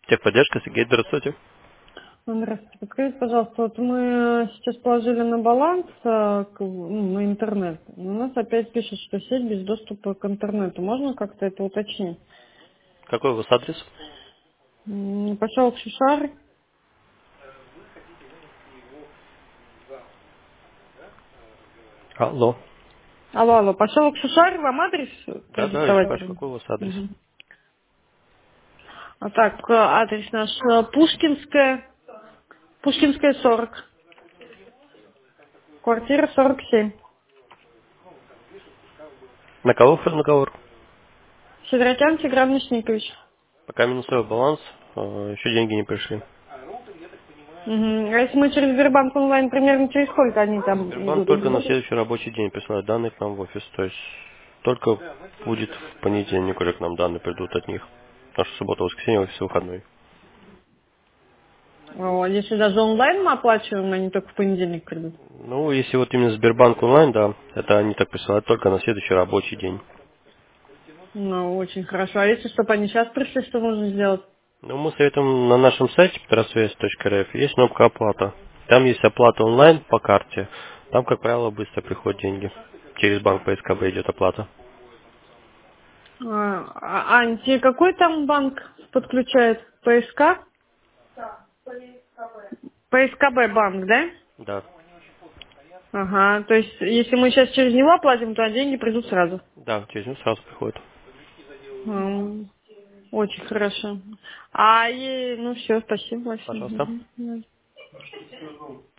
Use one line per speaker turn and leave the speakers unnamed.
Техподдержка, Сергей, здравствуйте.
Здравствуйте. Подскажите, пожалуйста, вот мы сейчас положили на баланс на интернет. Но у нас опять пишет, что сеть без доступа к интернету. Можно как-то это уточнить?
Какой у вас адрес?
Поселок Шишар.
Алло.
Алло, алло, поселок Шишар, вам адрес
Да, я
продиктовать?
спрашиваю, какой у вас адрес?
Мгм. А так, адрес наш Пушкинская 40, квартира 47.
На кого договор?
Сидорокян Тигран Мишникович.
Пока минусовой баланс, еще деньги не пришли.
Мгм. А если мы через Сбербанк онлайн, примерно через сколько они там
Сбербанк
идут?
только на следующий рабочий день присылает данные к нам в офис. То есть только будет в понедельник уже к нам данные придут от них. Потому что суббота, воскресенье, офис выходной.
Если даже онлайн мы оплачиваем, они только в понедельник придут.
Ну, если вот именно Сбербанк онлайн, да, это они так присылают только на следующий рабочий день.
Ну, очень хорошо. А если чтобы они сейчас пришли, что нужно сделать?
Ну, мы советуем на нашем сайте petrosвязь.рф есть кнопка оплата. Там есть оплата онлайн по карте. Там, как правило, быстро приходят деньги. Через банк по СКБ идет оплата.
Какой там банк подключает? ПСК? ПСКБ банк, да?
Да,
Ага, то есть если мы сейчас через него оплатим, то деньги придут сразу.
да, через него сразу приходит.
М, Очень хорошо. Ну все, спасибо большое.
Пожалуйста.
Мгм.